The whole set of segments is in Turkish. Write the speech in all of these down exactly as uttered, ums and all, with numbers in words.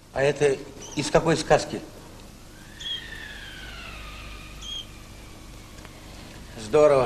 А это из какой сказки? Здорово.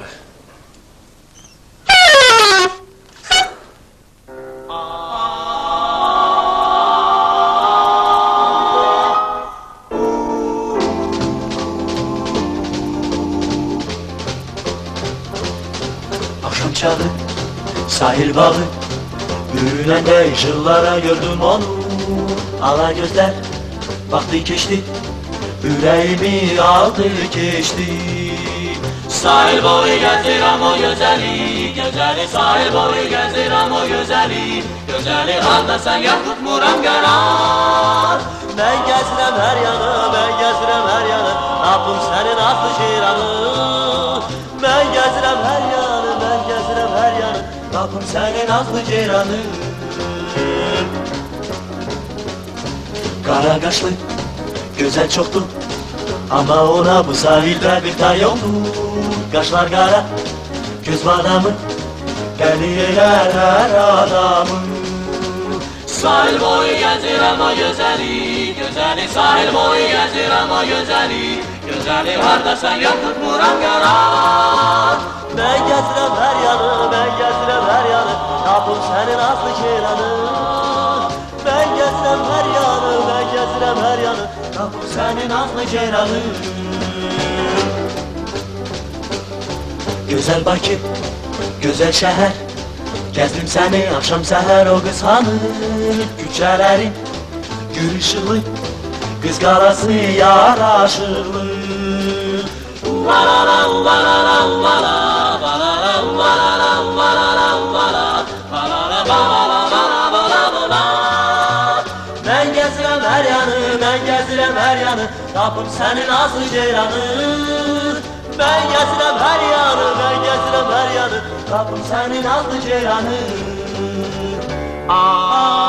Akşam çağı, sahil bağı, bürünende ışıklara gördüm onu. Ala gözler, baktı geçti, yüreğimi aldı geçti. Sahil boyu gezdirem o güzeli, güzeli sahil boyu gezdirem o güzeli. Güzeli halda sen yakıp muram yarar. Ben gezirem her yanı, ben gezirem her yanı, Rabbim senin aslı şiranı. Ben gezirem her yanı, ben gezirem her yanı, Rabbim senin aslı ceyranı. Kara kaşlı, güzel çoktu, ama ona bu sahilde bir tay yoktu. Kaşlar kara, göz badamı, geliyor her adamı. Sahil boyu gezirem o güzeli, güzeli sahil boyu gezirem o güzeli. Güzeli harda sen yakıp muram yarar. Ben gezirem her yanı, ben gezirem her yanı, Rabbim senin aslı ceyranı. Ben gezirem her yanı, ben gezirem her yanı, Rabbim senin aslı ceyranı. Güzel Bakı, güzel şehir, gezdim seni akşam seher o kız hanı. Küçelerin gül ışıklı, kız karası yaraşıklı. Uvalala uvalala uvala, valala uvalala uvalala uvala, valala valala vala vala vala. Ben gezirem her yanı, ben gezirem her yanı, Rabbim senin aslı ceyranı. Ben gezirem her yanı, ben gezirem her yanı, Rabbim senin aslı ceyranı. Aa.